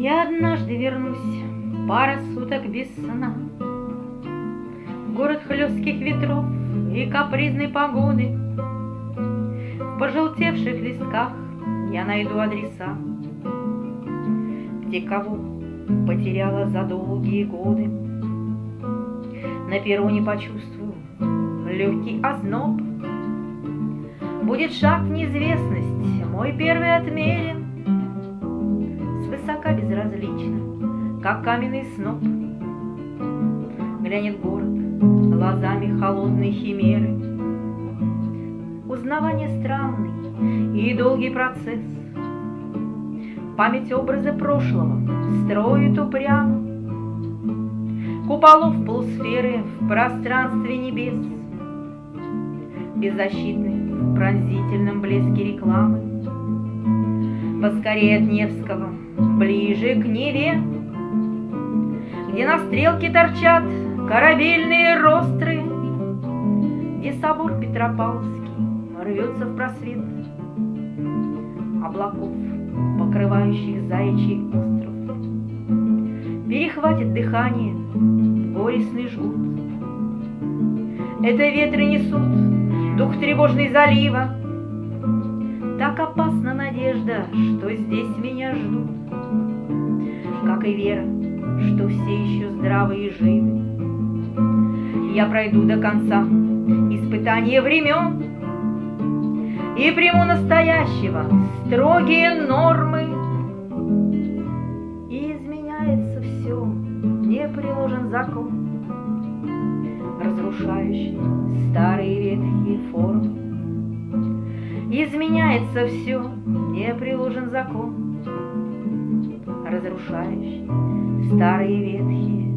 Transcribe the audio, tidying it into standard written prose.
Я однажды вернусь, пара суток без сна, в город хлестких ветров и капризной погоды. В пожелтевших листках я найду адреса, где кого потеряла за долгие годы. На перроне почувствую легкий озноб. Будет шаг в неизвестность, мой первый отмерен, свысока безразлично, как каменный сноп. Глянет город глазами холодной химеры. Узнавание странный и долгий процесс. Память образы прошлого строит упрямо. Куполов полусферы в пространстве небес, беззащитны в пронзительном блеске рекламы. Поскорее от Невского, ближе к Неве, где на стрелке торчат корабельные ростры, где собор Петропавловский рвется в просвет облаков, покрывающих Заячий остров. Перехватит дыхание горестный жгут. Это ветры несут дух тревожный залива. Так опасна надежда, что здесь меня ждут, как и вера, что все еще здравы и живы. Я пройду до конца испытания времен и приму настоящего строгие нормы. И изменяется все, не приложен закон, разрушающий старые ветхие формы. Изменяется все, не приложен закон, разрушающий старые ветхие